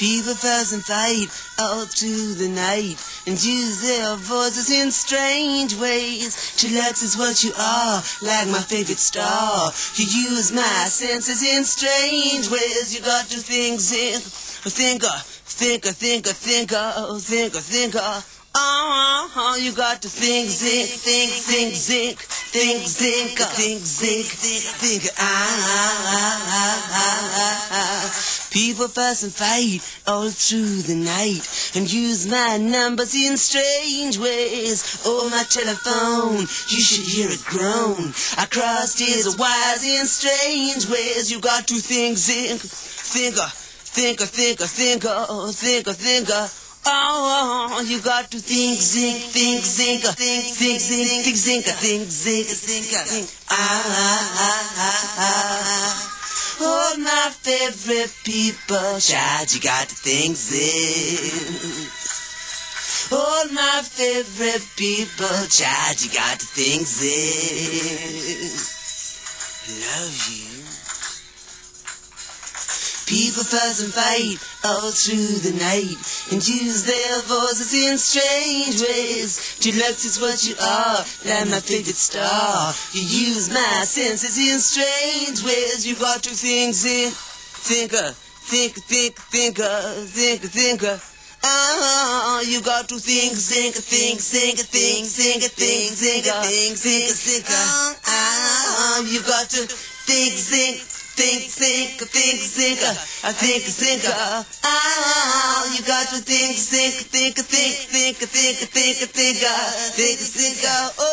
People fuss and fight all through the night and use their voices in strange ways. Chillax is what you are, like my favorite star. You use my senses in strange ways. You got to think, thinker. You got to think, People fuss and fight all through the night and use my numbers in strange ways. Oh, my telephone, you should hear it groan. I crossed his wires in strange ways. You got to think, thinker. Oh, you got to think, Oh, my favorite people, child, you got to think, Oh, my favorite people, child, you got to think, Love you. People fuss and fight all through the night and use their voices in strange ways. Chillax is what you are, like my favorite star. You use my senses in strange ways. You got to think, thinker. Oh, you got to think, Oh, you got to think, I think, Oh, you got to think, Oh,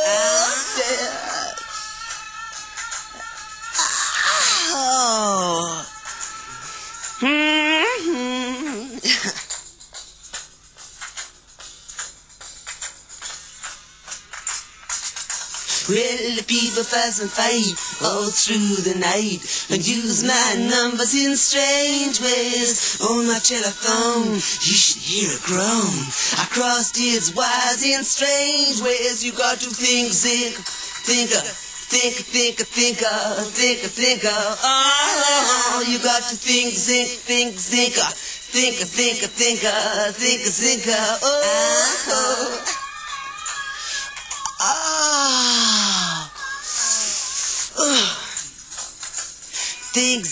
yeah. Oh. Well, the people fuss and fight all through the night and use my numbers in strange ways. On my telephone, you should hear it groan. I crossed his wires in strange ways. You got to think, thinker. Oh, you got to think, Think,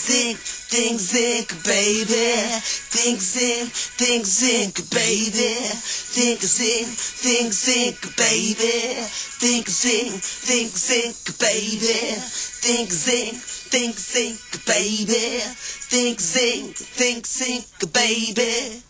baby. Think, baby. Think, baby. Think, baby. Think, baby. Think, baby.